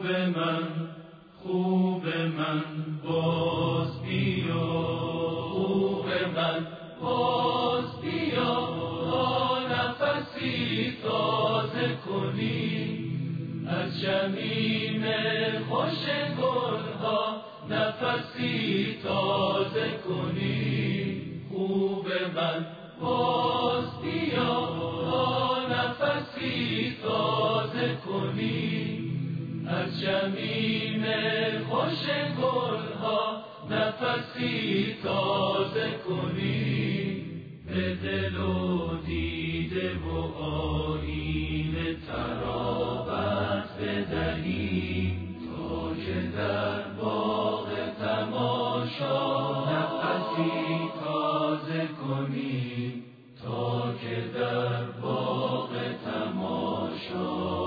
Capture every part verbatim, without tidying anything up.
من خوب من باز بیا، خوب من باز بیا، تا نفسی تازه کنی از جمیم خوش گلها، نفسی تازه کنی. خوب من باز بیا، تا نفسی تازه کنی از جمیم خوش گلها، نفسی تازه کنی. به دل و دیده و آیینه ترابت بدهیم، تا که در باغ تماشا نفسی تازه کنیم، تا که در باغ تماشا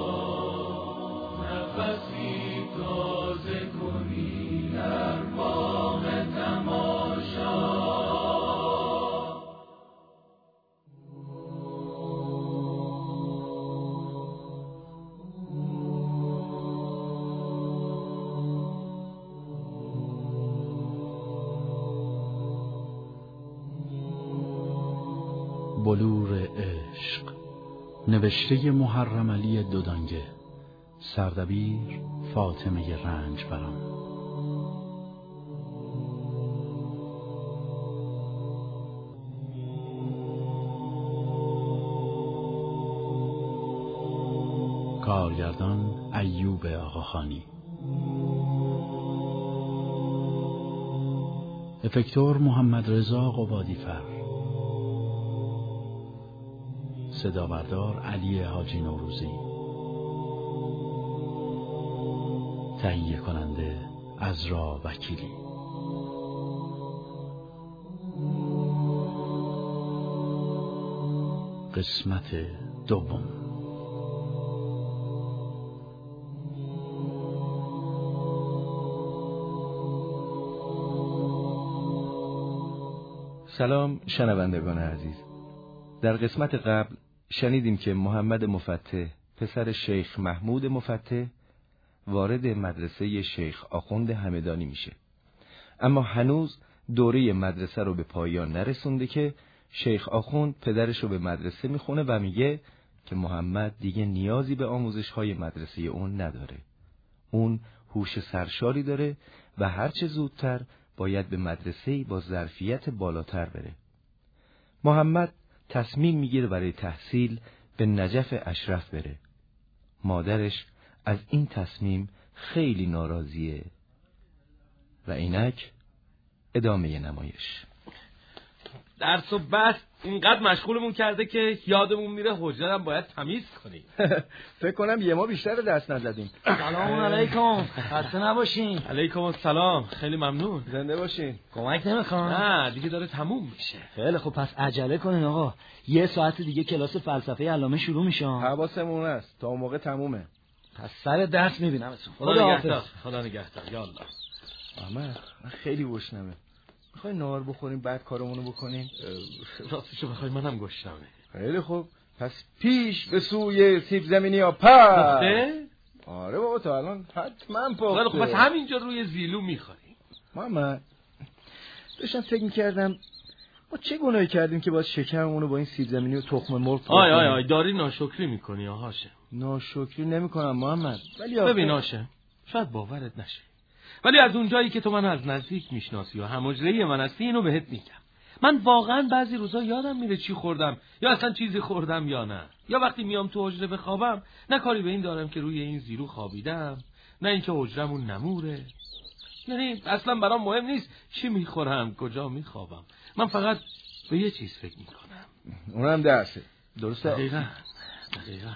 نفسی تازه کنی، در باغ تماشا. بلور عشق، نوشته محرم علی دودانگه، سردبیر فاطمه رنجبران. کارگردان ایوب آقاخانی. افکتور محمد رضا قبادی‌فر. صدا بردار علی حاجی نوروزی. تهیه کننده عزرا وکیلی. قسمت دوم. سلام شنوندگان عزیز. در قسمت قبل شنیدیم که محمد مفتح پسر شیخ محمود مفتح وارد مدرسه شیخ آخوند همدانی میشه، اما هنوز دوره مدرسه رو به پایان نرسونده که شیخ آخوند پدرش رو به مدرسه میخونه و میگه که محمد دیگه نیازی به آموزش‌های مدرسه اون نداره. اون هوش سرشاری داره و هرچه زودتر باید به مدرسه‌ای با ظرفیت بالاتر بره. محمد تصمیم میگیره برای تحصیل به نجف اشرف بره. مادرش از این تصمیم خیلی ناراضیه و اینک ادامه نمایش. درس و بس اینقدر مشغولمون کرده که یادمون میره حجره هم باید تمیز کنیم. فکر کنم یه ما بیشتر دست نزدیم. سلام علیکم، خسته نباشین. علیکم السلام، خیلی ممنون. زنده باشین. کمک نمیخوان؟ نه دیگه داره تموم میشه. خیلی خب پس عجله کنین آقا، یه ساعت دیگه کلاس فلسفه علامه شروع میشه. حواسمون هست تا اون موقع تمومه. پس سر درس میبینمتون. خدا نگهدار. خدا نگهدار. یا الله. احمد من خیلی گشنمه. میخوای نهار بخوریم بعد کارمونو بکنیم؟ راستشو بخوای منم گشنمه. خیلی خوب، پس پیش به سوی سیب زمینی ها پس. پخته؟ آره بابا تا الان حتما پخته. خیلی خوب، پس همینجا روی زیلو میخوریم. محمد داشتم فکر میکردم ما چه گناهی کردیم که باید شکرمونو با این سیب زمینی و تخم مرغ پر کنیم؟ آی آی آی داری ناشکری میکنی آهاشه. ناشکری نمیکنم محمد، ولی ببین آشه، شاید باورت نشه، ولی از اونجایی که تو من از نزدیک میشناسی و همجره من هستی اینو بهت میگم. من واقعا بعضی روزا یادم میره چی خوردم یا اصلا چیزی خوردم یا نه. یا وقتی میام تو حجره بخوابم نه کاری به این دارم که روی این زیرو خوابیدم، نه اینکه حجرمون نموره. یعنی اصلا برام مهم نیست چی میخورم کجا میخوابم، من فقط به یه چیز فکر میکنم. اونم درسه. درسته؟ دقیقاً دقیقاً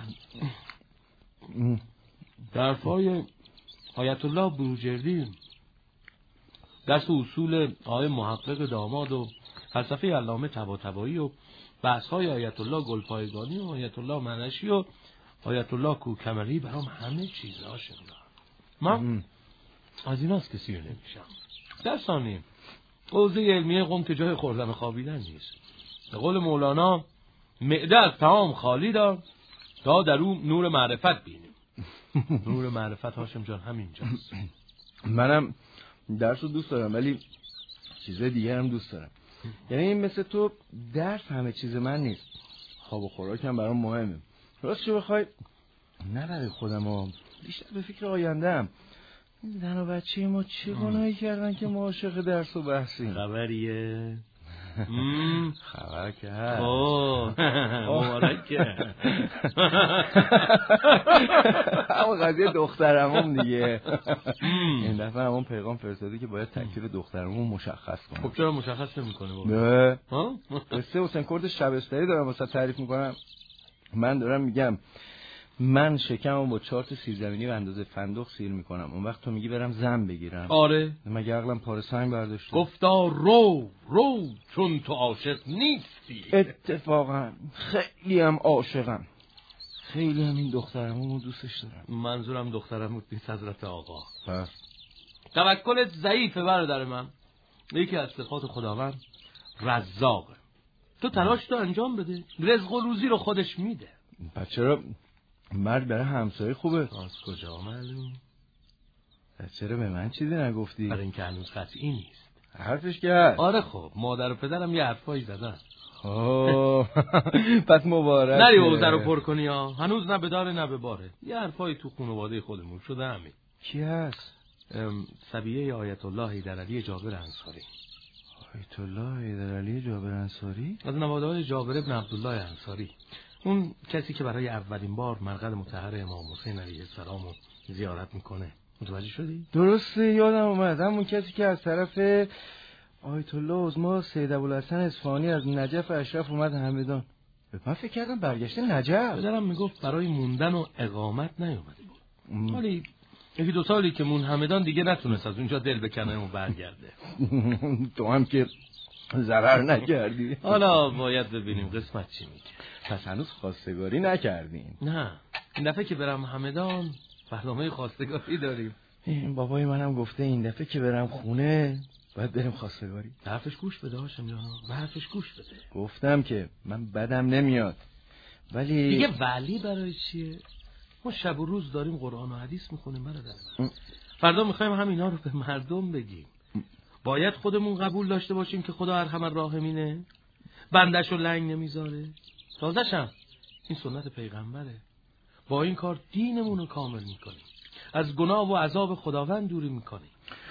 درفای آیت الله بروجردی درس اصول آقای محقق داماد و فلسفه علامه طباطبایی و بحث‌های آیت الله گلپایگانی و آیت الله منشی و آیت الله کوکمری برام همه چیزها شدن. من از این هست کسی رو نمیشم. در ثانیه حوزه علمیه قوم که جای خوردن و خوابیدن نیست. به قول مولانا معده از طعام خالی دار تا در اون نور معرفت بینیم. نور معرفت هاشم جان همینجاست. منم درس رو دوست دارم ولی چیزای دیگه هم دوست دارم. یعنی این مثل تو درس همه چیز من نیست. خواب و خوراکم برام مهمه. راست چه بخوای نه برای خودم ها، بیشتر به فکر آیندهم. این زن و بچه ما چه گناهی کردن که ما عاشق درس و بحثیم؟ خبریه؟ خبر که هست. اوه مبارکه. همون قضیه دخترمون دیگه. این دفعه همون پیغام فرستاده که باید تکلیف دخترمون مشخص کنه. خب چرا مشخص نمی‌کنه بابا؟ نه ها؟ قصه حسین کرد شبستری دارم واسه تعریف میکنم. من دارم میگم من شکمم با چهار تا سیرزمینی به اندازه فندق سیر میکنم، اون وقت تو میگی برم زن بگیرم. آره مگه عقلم پاره سنگ برداشته؟ گفتا رو رو چون تو عاشق نیستی. اتفاقا خیلی هم عاشقم، خیلی هم این دخترمو دوستش دارم. منظورم دخترم بود نیست حضرت آقا. پس توکلت ضعیفه برادر من. یکی از صفات خداوند رزاقه. تو تلاش تو انجام بده، رزق و روزی رو خودش میده. پس چرا مرد برای همسایه خوبه؟ از کجا معلوم؟ پس چرا به من چیزی نگفتی؟ برای اینکه هنوز قطعی نیست. حرفش که هست. آره خب مادر و پدرم یه حرفایی زدن. اوه پس مبارک. نری حوزه رو پر کنی ها، هنوز نه به داره نه به باره. یه حرفایی تو خانواده خودمون شده همین. کی هست؟ سبیه آیت الله حیدرعلی جابر انصاری. آیت الله حیدرعلی جابر انصاری؟ از نواده‌های جابر ابن عبدالله انصاری، اون کسی که برای اولین بار مرقد مطهر امام حسین علیه السلام رو زیارت میکنه. متوجه شدی؟ درسته یادم اومد، همون کسی که از طرف آیت الله عظما سید ابوالحسن اصفهانی از نجف اشرف اومد همدان. من فکر کردم برگشته نجف. پدرم میگفت برای موندن و اقامت نیومده بود. ولی یکی دو سالی که مون همدان دیگه نتونست از اونجا دل بکنه و برگرده. تو هم که ضرر نکردی. حالا باید ببینیم قسمت چی میگه. پس هنوز خواستگاری نکردیم؟ نه این دفعه که برم همدان برنامه خواستگاری داریم. این بابای منم گفته این دفعه که برم خونه باید بریم خواستگاری. به حرفش گوش بده هاشم جانا، به حرفش گوش بده. گفتم که من بدم نمیاد ولی دیگه ولی برای چیه؟ ما شب و روز داریم قرآن و حدیث میخونیم برادر. فردا میخوایم همینا رو به مردم بگیم. باید خودمون قبول داشته باشیم که خدا ارحم الراحمینه، بندش رو لنگ نمیذاره. تازه‌شم این سنت پیغمبره. با این کار دینمون رو کامل میکنیم، از گناه و عذاب خداوند دوری میکنیم.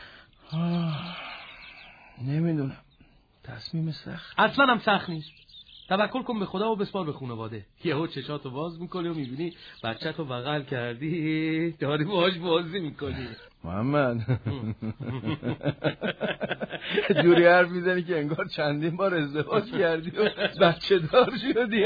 نمیدونم، تصمیم سخت. اصلا هم سخت نیست. توکل کن به خدا و بسپار به خانواده. یهو چشاتو باز میکنی و میبینی بچه‌تو بغل کردی داری باهاش بازی میکنی. محمد جوری حرف میزنی که انگار چندین بار ازدواج کردی و بچه دار شدی.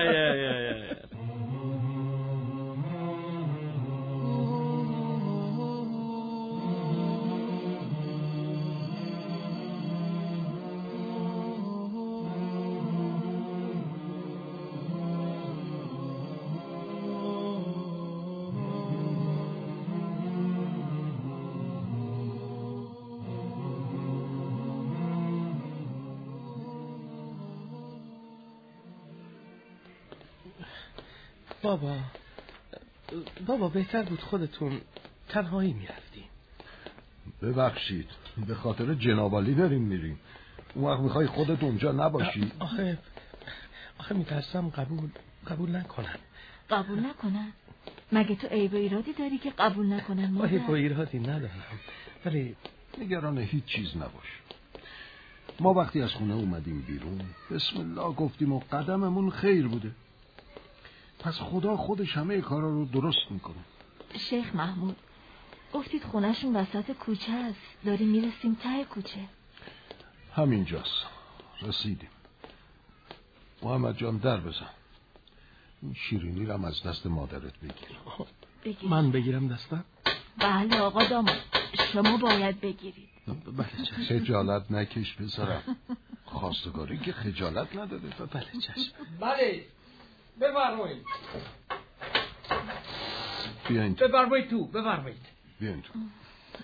بابا بابا بهتر بود خودتون تنهایی میرفتیم. ببخشید به خاطر جنابالی داریم میریم. اون وقت میخوای خودت اونجا نباشی؟ آخه آخه میترسم قبول قبول نکنن. قبول نکنن؟ مگه تو عیب و ایرادی داری که قبول نکنن؟ مادر عیب و ایرادی ندارم ولی نگران هیچ چیز نباش. ما وقتی از خونه اومدیم بیرون بسم الله گفتیم و قدممون خیر بوده، پس خدا خودش همه کارا رو درست میکنه. شیخ محمود گفتید خونهشون وسط کوچه است، داریم میرسیم ته کوچه. همینجاست، رسیدیم. محمد جان در بزن. این شیرینی رو از دست مادرت بگیر. بگیر. من بگیرم دستم؟ بله آقا داماد شما باید بگیرید. بله چشم. خجالت نکش پسرم، خواستگاری که خجالت نداره. بله چشم. بله بفرمایید. بیاین تو. بفرمایید تو بفرمایید. بیاین تو.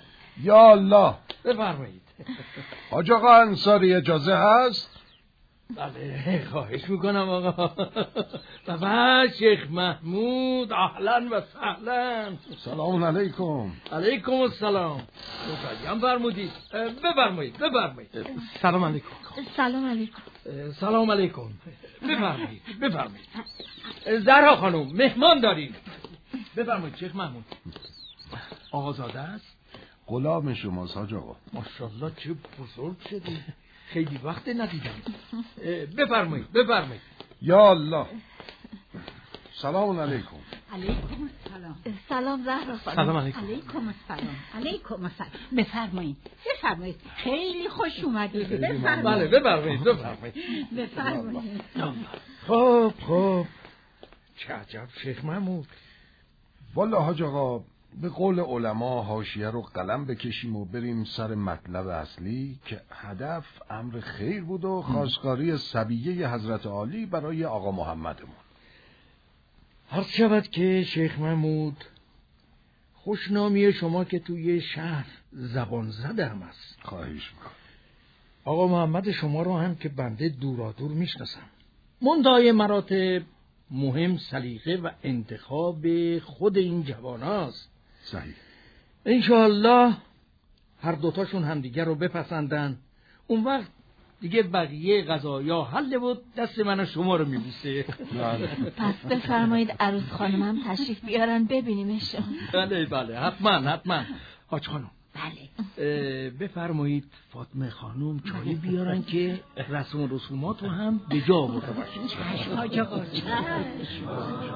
یا الله بفرمایید. حاج آقا انصاری اجازه هست؟ بله خواهش میکنم آقا. و بعد شیخ محمود اهلا و سهلا. سلام علیکم. علیکم السلام. مقدم فرمودید. بفرمایید بفرمایید. سلام علیکم. سلام علیکم. سلام علیکم. بفرمایید بفرمایید. زهرا خانم مهمان داریم. بفرمایید شیخ محمود. آقازاده است؟ غلام شماست حاج آقا. ماشاءالله چه بزرگ شدی. خیلی وقت ندیدم. بفرمایید بفرمایید. یا الله. سلام علیکم. علیکم السلام. سلام زهرا خانم. سلام علیکم. علیکم السلام. علیکم السلام. بفرمایید بفرمایید. خیلی خوش اومدید. بفرمایید. بله بفرمایید بفرمایید. بفرمایید. خب خب چه عجب شیخ محمود. والا حاج آقا به قول علما حاشیه رو قلم بکشیم و بریم سر مطلب اصلی که هدف امر خیر بود و خواستگاری صبیه حضرت عالی برای آقا محمدمون. عرض شود که شیخ محمود خوشنامی شما که توی شهر زبان زده هم است. خواهش میکنم. آقا محمد شما رو هم که بنده دورادور میشناسم. منتهای مراتب مهم سلیقه و انتخاب خود این جوان هاست. صحیح. انشاءالله هر دوتاشون همدیگر رو بپسندن، اون وقت دیگه بقیه قضایا حل بود، دست من و شما رو میبوسه. پس بفرمایید عروس خانمم تشریف بیارن ببینیمش. بله بله حتما حتما. حاج خانم بله بفرمایید فاطمه خانم چایی بیارن که رسم و رسومات رو هم به جا آورده باشید. چشم حاج آقا چشم.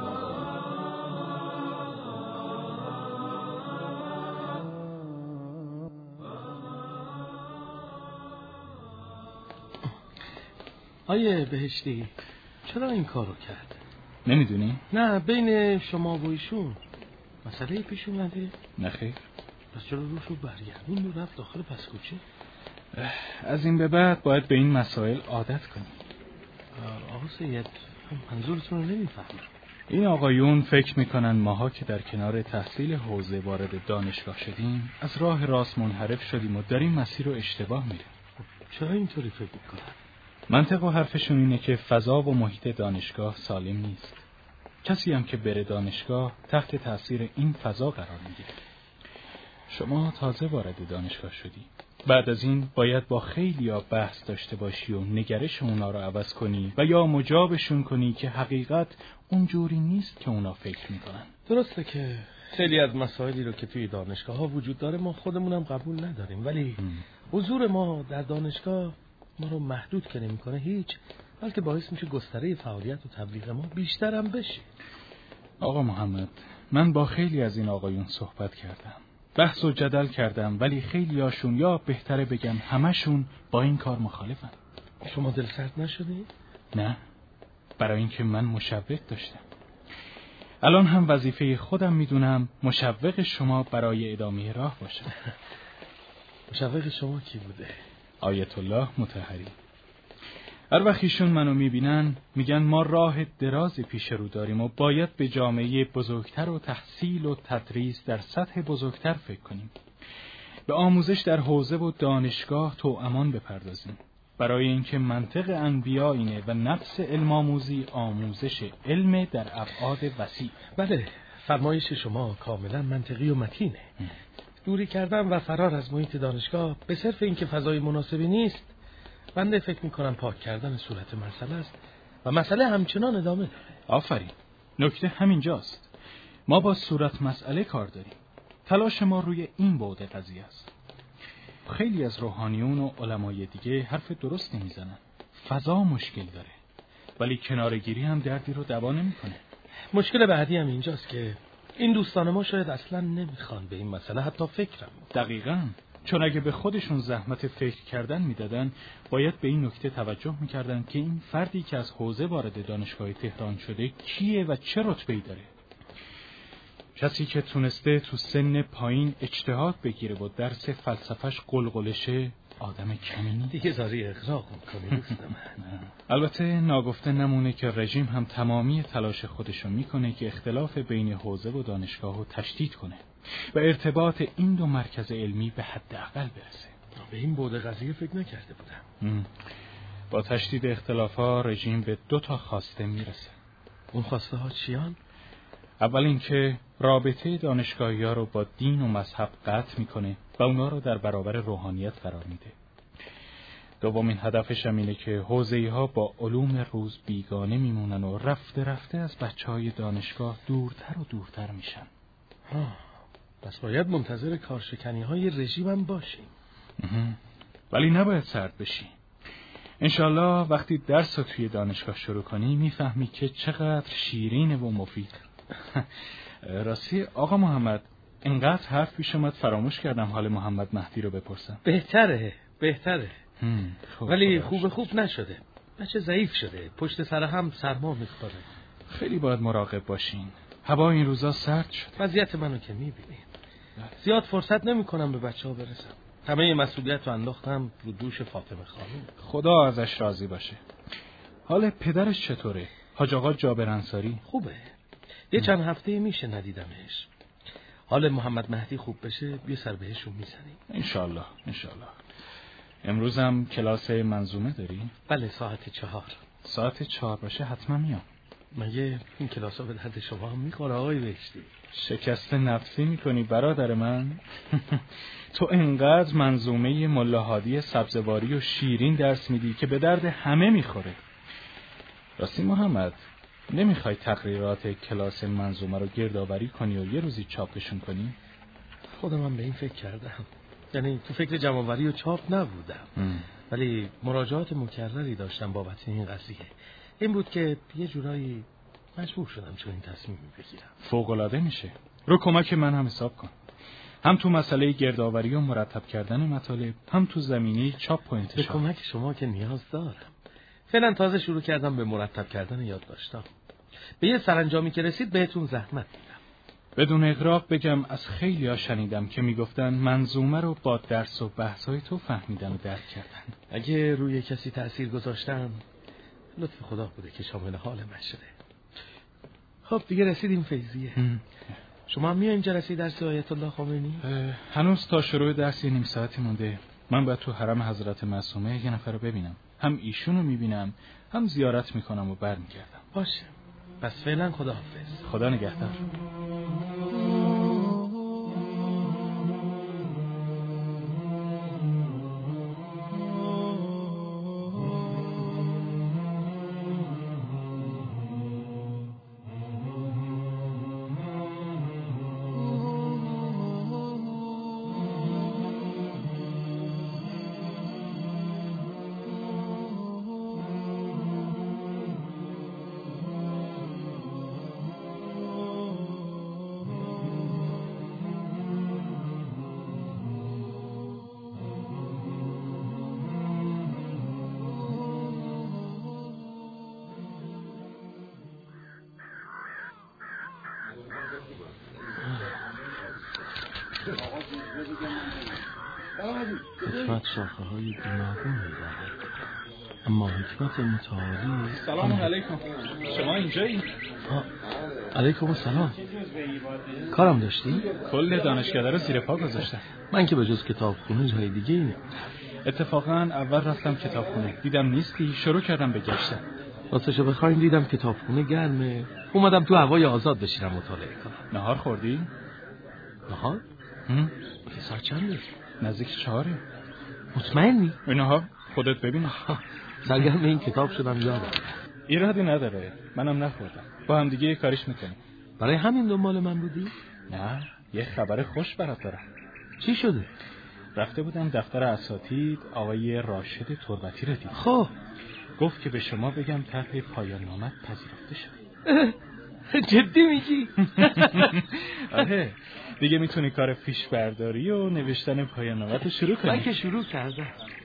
آیه بهشتی چرا این کارو کرد؟ نمیدونی؟ نه بین شما و ایشون مسئله پیش اومده؟ نه خیر. پس چرا روشو برگردون و رفت داخل پس کوچه؟ از این به بعد باید به این مسائل عادت کنی. آقا سید منظورتون رو نمیفهمم. این آقایون فکر میکنن ماها که در کنار تحصیل حوزه وارد دانشگاه شدیم از راه راست منحرف شدیم و در این مسیر رو اشتباه میریم. چرا اینطوری فکر میکنن؟ منطق و حرفشون اینه که فضا و محیط دانشگاه سالم نیست. کسی هم که بره دانشگاه تحت تاثیر این فضا قرار میگیره. شما تازه وارد دانشگاه شدی. بعد از این باید با خیلیا بحث داشته باشی و نگرش اونا رو عوض کنی و یا مجابشون کنی که حقیقت اونجوری نیست که اونا فکر میکنن. درسته که خیلی از مسائلی رو که توی دانشگاه ها وجود داره ما خودمونم قبول نداریم، ولی حضور ما در دانشگاه ما رو محدود که نمی‌کنه هیچ، بلکه باعث میشه گستره فعالیت و تبلیغ ما بیشتر هم بشه. آقا محمد، من با خیلی از این آقایون صحبت کردم، بحث و جدل کردم، ولی خیلی هاشون یا بهتره بگم همشون با این کار مخالفن. شما دل سرد نشدی؟ نه، برای اینکه من مشوق داشتم. الان هم وظیفه خودم میدونم مشوق شما برای ادامه راه باشه. مشوق شما کی بوده؟ آیت الله مطهری. هر وقت ایشون منو میبینن میگن ما راه درازی پیش رو داریم و باید به جامعه بزرگتر و تحصیل و تدریس در سطح بزرگتر فکر کنیم. به آموزش در حوزه و دانشگاه توامان بپردازیم. برای اینکه منطق انبیا اینه و نفس علم آموزی آموزش علم در ابعاد وسیع. بله، فرمایش شما کاملا منطقی و متینه. دوری کردن و فرار از محیط دانشگاه به صرف اینکه فضای مناسبی نیست، بنده فکر میکنم پاک کردن صورت مسئله است و مسئله همچنان ادامه داره. آفرین، نکته همینجاست. ما با صورت مسئله کار داریم. تلاش ما روی این بعد قضیه است. خیلی از روحانیون و علمای دیگه حرف درست نمیزنن. فضا مشکل داره، ولی کنارگیری هم دردی رو دوا نمیکنه. مشکل بعدی هم اینجاست که این دوستان ما شاید اصلا نمیخوان به این مسئله حتی فکرم. دقیقاً، چون اگه به خودشون زحمت فکر کردن میدادن باید به این نکته توجه میکردن که این فردی که از حوزه وارد دانشگاه تهران شده کیه و چه رتبه‌ای داره. کسی که تونسته تو سن پایین اجتهاد بگیره و درس فلسفهش قلقلشه آدم کمی نیست. دیگه زاری اغراق میکنی دوست من. البته ناگفته نمونه که رژیم هم تمامی تلاش خودشو میکنه که اختلاف بین حوزه و دانشگاه رو تشدید کنه و ارتباط این دو مرکز علمی به حداقل برسه. به این بعد قضیه فکر نکرده بودم. با تشدید اختلاف‌ها رژیم به دو تا خواسته میرسه. اون خواسته ها چیان؟ اول اینکه رابطه دانشگاهی‌ها رو با دین و مذهب قطع میکنه و اونا رو در برابر روحانیت قرار میده. دومین هدفش هم اینه که حوزه‌ها با علوم روز بیگانه میمونن و رفته رفته از بچه‌های دانشگاه دورتر و دورتر میشن. ها، پس باید منتظر کارشکنی‌های رژیم هم باشیم. ولی نباید سرد بشی. انشالله وقتی درس رو توی دانشگاه شروع کنی میفهمی که چقدر شیرینه و مفید. راستی آقا محمد، انقدر حرف پیش اومد فراموش کردم حال محمد مهدی رو بپرسم. بهتره بهتره خوب ولی خوب خوب نشده. بچه ضعیف شده، پشت سر هم سرما میخوره. خیلی باید مراقب باشین، هوا این روزا سرد شده. وضعیت منو که میبینی، زیاد فرصت نمیکنم به بچه ها برسم. همه مسئولیت رو انداختم رو دوش فاطمه خانم. خدا ازش راضی باشه. حال پدرش چطوره؟ حاج آقا جابر انصاری؟ خوبه، یه چند هفته میشه ندیدمش. حال محمد مهدی خوب بشه بیا سر بهشون میزنیم انشالله انشالله. امروز هم کلاس منظومه داری؟ بله، ساعت چهار. ساعت چهار باشه حتما میام. مگه این کلاس ها به درد شما هم میخوره آقای بهشتی؟ شکست نفسی میکنی برادر من؟ تو انقدر منظومه ملا هادی سبزواری و شیرین درس میدی که به درد همه میخوره. راستی محمد، نمیخوای تقریرات کلاس منظومه رو گردآوری کنی و یه روزی چاپشون کنی؟ خودم هم به این فکر کردم، یعنی تو فکر جمع‌آوری و چاپ نبودم ام. ولی مراجعات مکرری داشتم بابت این قضیه. این بود که یه جورایی مجبور شدم چون این تصمیم بگیرم. فوق‌العاده میشه. رو کمک من هم حساب کن. هم تو مسئله گردآوری و مرتب کردن مطالب، هم تو زمینه چاپ و انتشار. به کمک شما که نیاز دارم. فعلا تازه شروع کردم به مرتب کردن یادداشت‌ها. به یه سرانجامی که رسید بهتون زحمت میدم. بدون اغراق بگم از خیلی‌ها شنیدم که میگفتن منظومه رو با درس و بحث‌های تو فهمیدن و درک کردن. اگه روی کسی تأثیر گذاشتم لطف خدا بوده که شامل حال من شده. خب دیگه رسیدیم فیضیه. شما هم میایین جلسه درس آیت الله خمینی؟ هنوز تا شروع درس نیم ساعتی مونده. من باید تو حرم حضرت معصومه یه نفر رو ببینم. هم ایشونو میبینم، هم زیارت میکنم و برمیگردم. باشه. پس فعلا خداحافظ. خدا نگهدار. حکمت شاخه های گوناگون می‌دهد، اما حکمت متعالی. سلام علیکم. شما اینجایی؟ علیکم السلام. کارم داشتی؟ کل دانشکده رو زیر پا گذاشتم. من که به جز کتابخونه جای دیگه اینه. اتفاقا اول رفتم کتابخونه، دیدم نیستی، شروع کردم به گشتن. راستشو بخواین دیدم کتابخونه گرمه، اومدم تو هوای آزاد بشینم مطالعه کنم. نهار خوردی؟ نهار؟ هم؟ ساعت چنده؟ نزدیک چهاره. مطمئنی؟ اینها خودت ببین. سرگرم این کتاب شدم یادم. ایرادی نداره، منم نخوردم. با هم دیگه کاریش میکنیم. برای همین دنبال من بودی؟ نه، یه خبر خوش برات دارم. چی شده؟ رفته بودم دفتر اساتید، آقای راشد تربتی رو دیدم. خب گفت که به شما بگم طرح پایان نامه پذیرفته شد. جدی میگی؟ آره، دیگه میتونی کار فیش برداری و نوشتن پایان نامه رو شروع کنی. من که شروع کردم.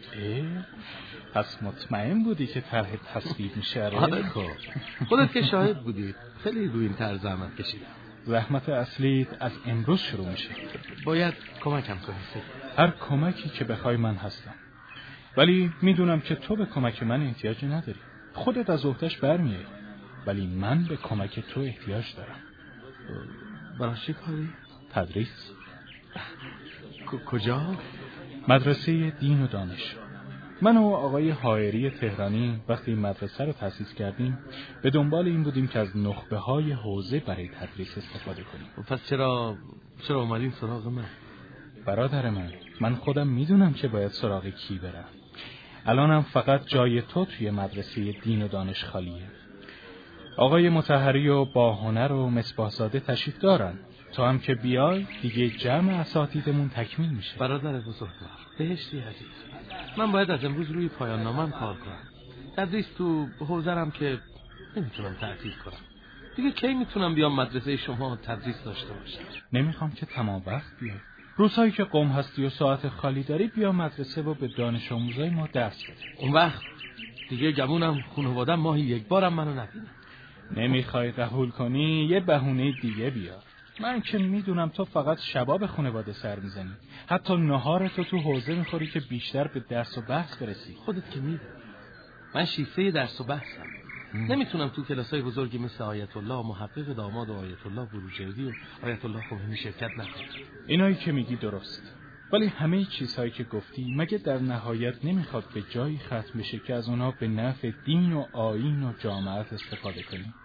پس مطمئن بودی که طرح تصویب میشه؟ آره خب خودت که شاهد بودی. خیلی روی این طرح زحمت کشیدم. زحمت اصلیت از امروز شروع میشه. باید کمکم کنی. هر کمکی که بخوای من هستم، ولی میدونم که تو به کمک من احتیاجی نداری. خودت از عهده‌اش برمیای، ولی من به کمک تو احتیاج دارم. برای چه کاری؟ تدریس. کجا؟ مدرسه دین و دانش. من و آقای حائری تهرانی وقتی مدرسه رو تأسیس کردیم به دنبال این بودیم که از نخبه های حوزه برای تدریس استفاده کنیم. پس چرا چرا اومدین سراغ من؟ برادر من، من خودم میدونم که باید سراغ کی برم. الانم فقط جای تو توی مدرسه دین و دانش خالیه. آقای مطهری و باهنر و مصباح‌زاده تشریف دارن. تو هم که بیای دیگه جمع اساتیدمون تکمیل میشه. برادر بزرگوار، بهشتی عزیز، من باید از امروز روی پایان نامم کار کنم. تدریس تو حوزه‌ام که نمیتونم تعطیل کنم. دیگه کی میتونم بیام مدرسه شما تدریس داشته باشم؟ نمیخوام که تمام وقت بیای. روزهایی که قم هستی و ساعت خالی داری بیا مدرسه و به دانش آموزای ما درس بده. اون وقت دیگه گمونم خانواده‌ام ماهی یک بارم منو نبینه. نمیخوای قبول کنی یه بهونه دیگه بیار. من که میدونم تو فقط شبا به خانواده سر میزنی. حتی نهار تو تو حوزه میخوری که بیشتر به درس و بحث برسی. خودت که میدونی من شیفته درس و بحثم. نمیتونم تو کلاسای بزرگی مثل آیت الله محقق داماد و آیت الله بروجردی و آیت الله خمینی شرکت نکنم. اینایی که میگی درست، ولی همه چیزهایی که گفتی مگه در نهایت نمیخواد به جایی ختم بشه که از اونها به نفع دین و آیین و جامعت استفاده کنی؟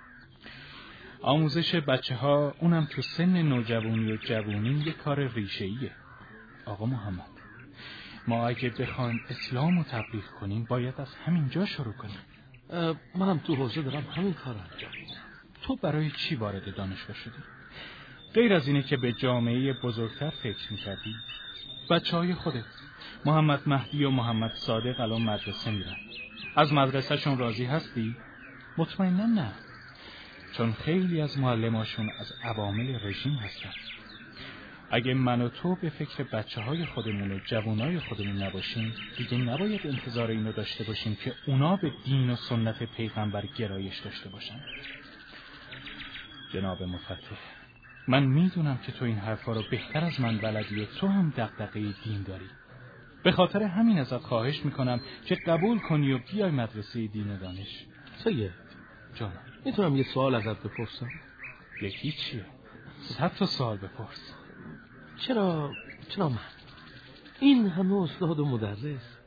آموزش بچه ها اونم تو سن نوجوانی و جوانی یه کار ریشه‌ایه. آقا محمد، ما اگه بخوایم اسلام رو تبلیغ کنیم باید از همینجا شروع کنیم. منم تو حوزه دارم همین کار رو انجام میدم. تو برای چی وارد دانشگاه شدی؟ غیر از اینه که به جامعه بزرگتر فکر میکردی؟ بچه های خودت محمد مهدی و محمد صادق الان مدرسه میرن. از مدرسهشون راضی هستی؟ مطمئنا نه، چون خیلی از معلماشون از عوامل رژیم هستن. اگه من و تو به فکر بچه های خودمون و جوانای خودمون نباشیم دیگه نباید انتظار اینو داشته باشیم که اونا به دین و سنت پیغمبر گرایش داشته باشن. جناب مفتح، من میدونم که تو این حرفا رو بهتر از من بلدی و تو هم دغدغه دین داری. به خاطر همین ازت خواهش میکنم که قبول کنی و بیای مدرسه دین و دانش. سید جانم، میتونم یه سوال ازت بپرسم؟ یکی چیه؟ صد تا سوال بپرس. چرا چرا من این همه استاد و مدرس؟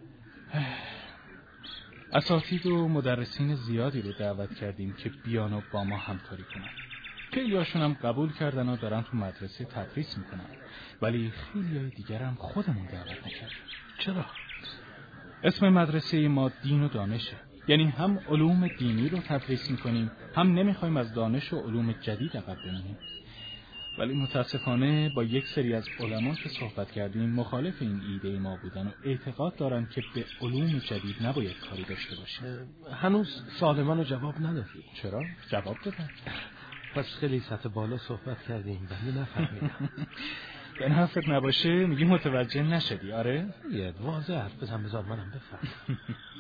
اساتید و مدرسین زیادی رو دعوت کردیم که بیان و با ما همکاری کنن. خیلی هاشون هم قبول کردن و دارن تو مدرسه تدریس میکنن، ولی خیلی های دیگر هم خودمون دعوت نکردیم. چرا؟ اسم مدرسه ما دین و دانشه، یعنی هم علوم دینی رو تدریس میکنیم هم نمیخوایم از دانش و علوم جدید عقب بمونیم. ولی متاسفانه با یک سری از علما که صحبت کردیم مخالف این ایده ما بودن و اعتقاد دارن که به علوم جدید نباید کاری داشته باشیم. هنوز سوال منو جواب ندادی. چرا؟ جواب دادم. پس خیلی سطح بالا صحبت کردیم بنده نفهمیدم. به حرفت نباشه میگی متوجه نشدی. آره؟ یه واضح حرف بزن بذار منم بفهم.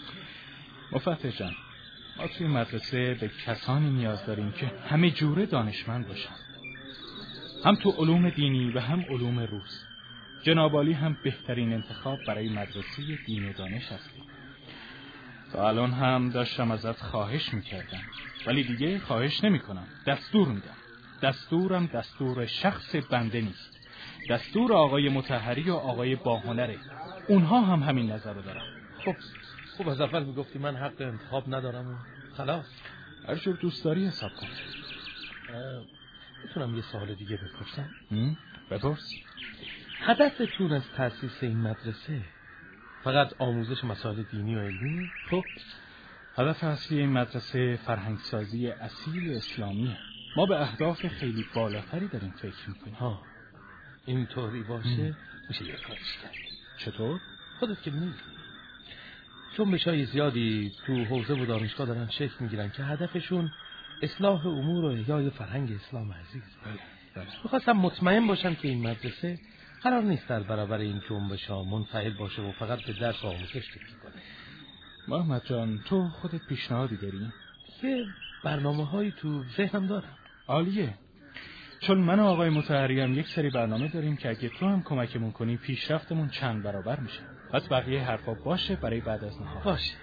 مفتح جان، ما توی مدرسه به کسانی نیاز داریم که همه جوره دانشمند باشن، هم تو علوم دینی و هم علوم روز. جناب عالی هم بهترین انتخاب برای مدرسه دین و دانش هستی. تا الان هم داشتم ازت خواهش میکردم، ولی دیگه خواهش نمیکنم، دستور میدم. دستورم دستور شخص بنده نیست، دستور آقای مطهری و آقای باهنره. اونها هم همین نظر رو دارن. خب خب از اول میگفتی من حق انتخاب ندارم و خلاص. هر جور دوست داری حساب کن. میتونم یه سوال دیگه بپرسم؟ بپرس. هدفتون از تأسیس این مدرسه فقط آموزش مسائل دینی و علمی؟ خب هدف اصلی این مدرسه فرهنگسازی اصیل اسلامیه. ما به اهداف خیلی بالاتری داریم فکر میکنیم. ها اینطوری باشه میشه یه کارش کرد. چطور؟ خودت که میدونی جنبش‌های زیادی تو حوزه و دانشگاه دارن شکل میگیرن که هدفشون اصلاح امور و احیای فرهنگ اسلام عزیز. میخواستم مطمئن باشم که این مدرسه قرار نیست در برابر این جنبش‌ها منفعل باشه و فقط به درس و آموزش تکیه کنه. محمد جان، تو خودت پیشنهادی داری؟ یه برنامه‌هایی تو ذهنم دارم. عالیه. چون من و آقای مطهری هم یک سری برنامه داریم که اگه تو هم کمکمون کنی پیشرفتمون چند برابر میشه. پس بقیه حرفا باشه برای بعد از نهار. باشه.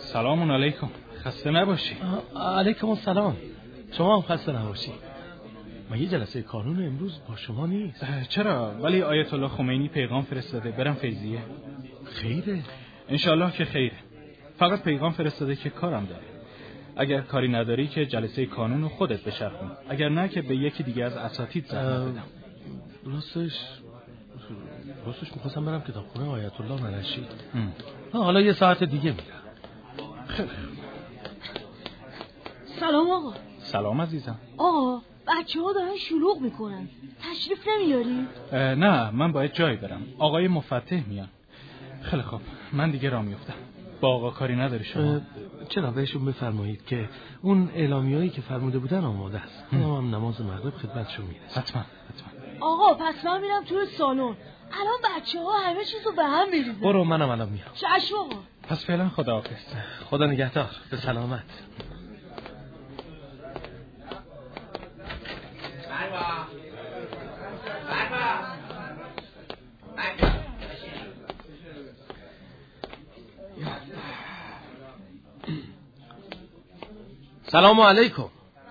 سلام علیکم. خسته نباشی. علیکم السلام. شما هم خسته نباشی. مگه جلسه کانون امروز با شما نیست؟ چرا؟ ولی آیت الله خمینی پیغام فرستاده برم فیضیه. خیره؟ انشالله که خیره. فقط پیغام فرستاده که کارم داره. اگر کاری نداری که جلسه کانون رو خودت بشرخون، اگر نه که به یکی دیگه از اساتید زحمت بدم. راستش راستش می‌خواستم برم کتابخونه آیت الله منشی. حالا یه ساعت دیگه میرم. خیلی. سلام آقا. سلام عزیزم. آقا بچه ها دارن شلوغ میکنن، تشریف نمیاری؟ نه من باید جایی برم. آقای مفتح میان. خیلی خوب من دیگه راه میافتم. با آقا کاری نداری شما؟ چرا بهشون بفرمایید که اون اعلامیه‌ای که فرموده بودن آماده است. هم نماز مغرب خدمتشون میرسه. حتما حتما. آقا پس من میرم توی سالن. الان بچه ها همه چیزو به هم میریزن. برو منم الان میام. چشم آقا. پس فعلا خداحافظ. خدا نگهدار. به سلامت. سلام علیکم.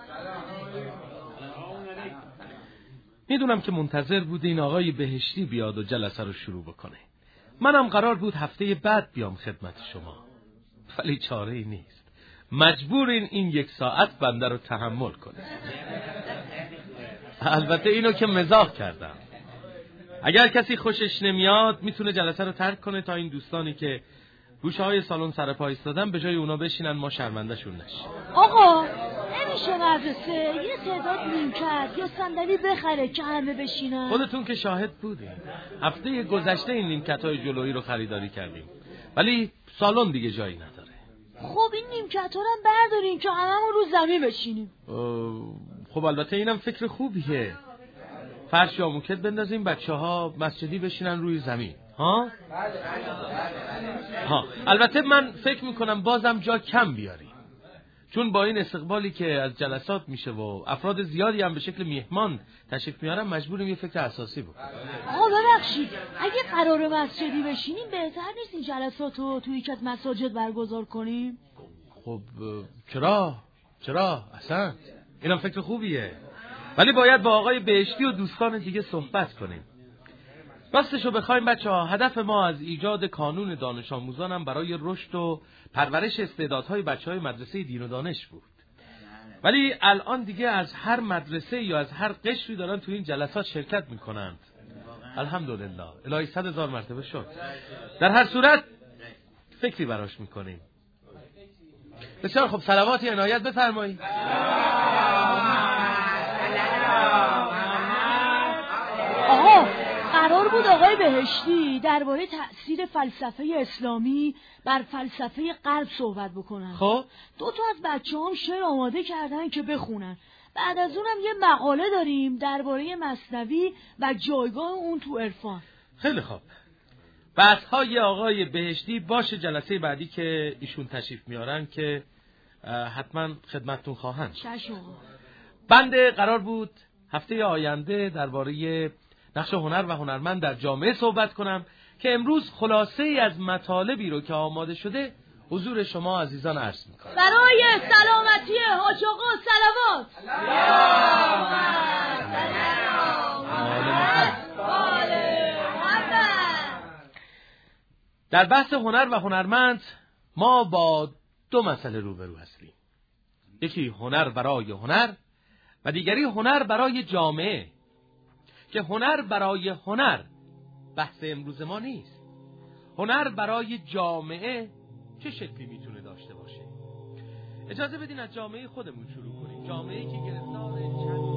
میدونم که منتظر بودین آقای بهشتی بیاد و جلسه رو شروع بکنه. منم قرار بود هفته بعد بیام خدمت شما، ولی چاره ای نیست. مجبورین این یک ساعت بنده رو تحمل کنه. البته اینو که مزاح کردم. اگر کسی خوشش نمیاد میتونه جلسه رو ترک کنه تا این دوستانی که گوشه های سالن سر پا ایستادن به جای اونا بشینن، ما شرمنده شون نشیم. آقا نمیشه مدرسه یه تعداد نیمکت یا صندلی بخره که همه بشینن؟ خودتون که شاهد بودین. هفته گذشته این نیمکت های جلویی رو خریداری کردیم، ولی سالن دیگه جایی نداره. خب این نیمکت ها رو بردارین که هممون رو زمین بشینیم. خب البته اینم فکر خوبیه. فرش یا موکت بندازیم، بچه ها مسجدی بشینن روی زمین. ها؟ ها البته من فکر میکنم بازم جا کم بیاریم، چون با این استقبالی که از جلسات میشه و افراد زیادی هم به شکل میهمان تشریف میارن، مجبوریم یه فکر اساسی بکنیم. آقا ببخشید، اگه قرار مسجدی بشینیم بهتر نیست این جلسات رو توی یک از مساجد برگزار کنیم؟ خب چرا؟ چرا؟ اصلا اینم فکر خوبیه، ولی باید با آقای بهشتی و دوستان دیگه صحبت کنیم. راستشو بخوایم بچه ها، هدف ما از ایجاد کانون دانش آموزانم برای رشد و پرورش استعدادهای بچه های مدرسه دین و دانش بود. ولی الان دیگه از هر مدرسه یا از هر قشری دارن تو این جلسات شرکت میکنند. الحمدلله، الهی صد هزار مرتبه شد. در هر صورت فکری براش میکنیم. بسیار خب، صلواتی عنایت بفرمایید. آقا قرار بود آقای بهشتی درباره تأثیر فلسفه اسلامی بر فلسفه غرب صحبت بکنن. خب دو تا از بچه‌هام شعر آماده کردن که بخونن. بعد از اونم یه مقاله داریم درباره مثنوی و جایگاه اون تو عرفان. خیلی خوب. بحث‌های آقای بهشتی باشه جلسه بعدی که ایشون تشریف میارن که حتما خدمتتون خواهند. چشم آقا. بنده قرار بود هفته آینده درباره نقش هنر و هنرمند در جامعه صحبت کنم که امروز خلاصه ای از مطالبی رو که آماده شده حضور شما عزیزان عرض میکنم. برای سلامتی حاج آقا صلوات. در بحث هنر و هنرمند ما با دو مسئله روبرو هستیم. یکی هنر برای هنر و دیگری هنر برای جامعه، که هنر برای هنر بحث امروز ما نیست. هنر برای جامعه چه شکلی میتونه داشته باشه؟ اجازه بدین از جامعه خودمون شروع کنیم. جامعه‌ای که گرفتار چند